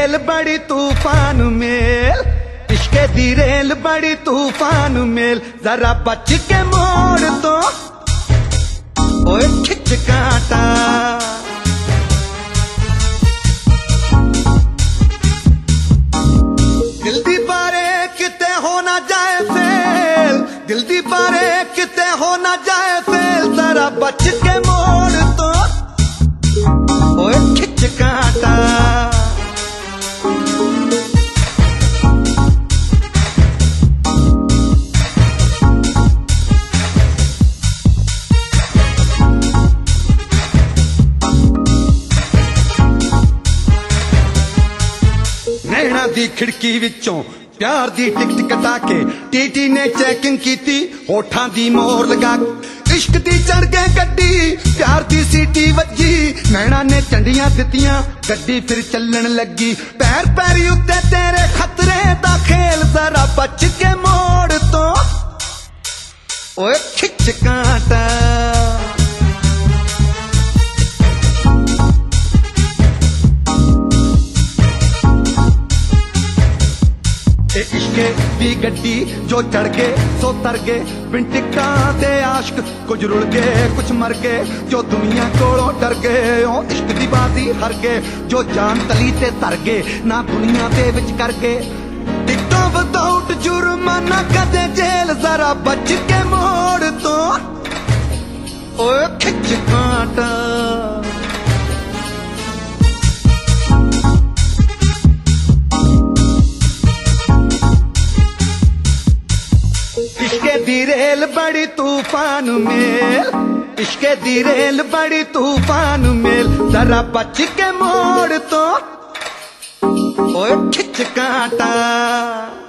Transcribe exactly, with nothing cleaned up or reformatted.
Rail बड़ी तूफान mail, इश्क दी रेल बड़ी तूफान मेल, जरा बच के मोड़ तो ओए खिच कांटा। दिल दी बारे किते हो ना जाए फेल, दिल दी बारे किते हो ना जाए फेल, जरा बच के मोड़ तो ओए खिच कांटा। नैना दी खिड़की विचों प्यार दी टिकट कटा के टीटी ने चेकिंग कीती, होठां दी मोर लगा इश्क दी चढ़ गए गड्डी, प्यार दी सीटी वजी, नैना ने चंडियां दित्तियां गड्डी फिर चलन लगी। पैर पैरी उत्ते तेरे खतरे दा खेल, जरा बच के मोड़ तो ओए खिच कांटा। इश्क दी गड्डी जो चढ़ गए सो तर गए, बिन टिकटा दे आशिक कुछ रुड़ गए कुछ मर गए, जो दुनिया कोलों डर गए ओ इश्क दी बाजी हार गए, जो जान तली ते तर गए ना दुनिया दे विच कर गए। टिकटों विदाउट जुर्माना कदे जेल, जरा बच के मोड़ तो ओए खिच कांटा। इश्क दी रेल बड़ी तूफान मेल, इश्क दी रेल बड़ी तूफान मेल, जरा बच के मोड़ तो ओए खिच कांटा।